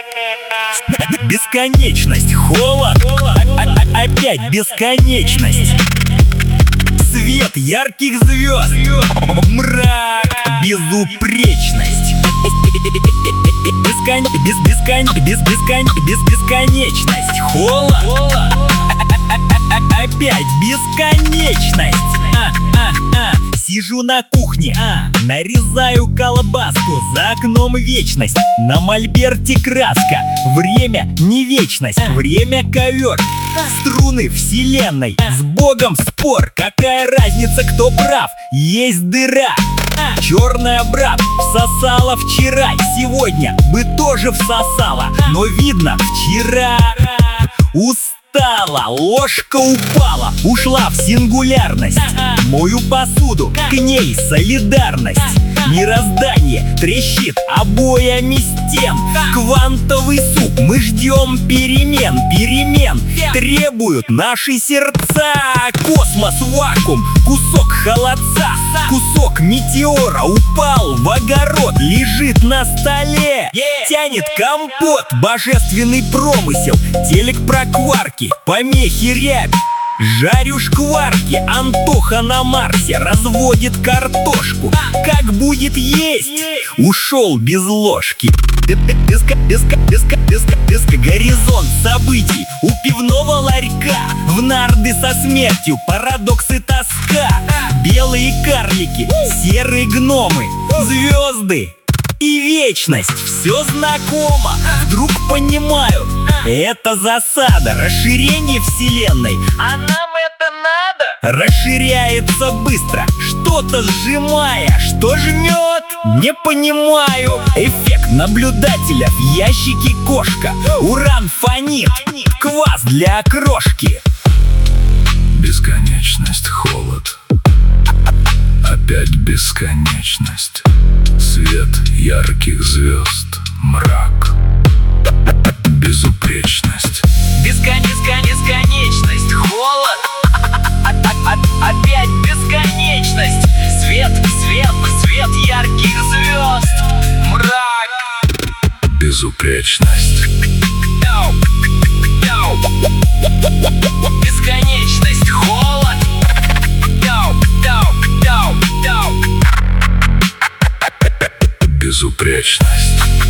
Бесконечность, холод, опять бесконечность. Свет ярких звезд, мрак, безупречность. Бесконечность, холод, опять бесконечность. Сижу на кухне, нарезаю колбаску, за окном вечность, на мольберте краска. Время не вечность, время ковер, струны вселенной, с Богом спор. Какая разница, кто прав, есть дыра. Черная, брат, всосала вчера, сегодня бы тоже всосала, но видно вчера. Устала, ложка упала, ушла в сингулярность. Мою посуду, к ней солидарность. Мироздание трещит обоями стен. Квантовый суп, мы ждем перемен. Перемен требуют наши сердца. Космос, вакуум, кусок холодца. Кусок метеора упал в огород, лежит на столе. Тянет компот, божественный промысел. Телек про кварки, помехи рябь. Жарю шкварки, Антоха на Марсе разводит картошку. Как будет есть? Ушел без ложки. Горизонт событий у пивного ларька. В нарды со смертью, парадокс и тоска. Белые карлики, серые гномы, звезды и вечность. Все знакомо, вдруг понимаю, это засада, расширение вселенной. А нам это надо? Расширяется быстро, что-то сжимая. Что жмет? Не понимаю. Эффект наблюдателя в ящике кошка. Уран фонит, квас для окрошки. Бесконечность, холод, опять бесконечность. Свет ярких звезд, мрак, безупречность. Бесконечность, холод, опять бесконечность. Свет ярких звезд, мрак, Безупречность. Бесконечность, холод, Безупречность.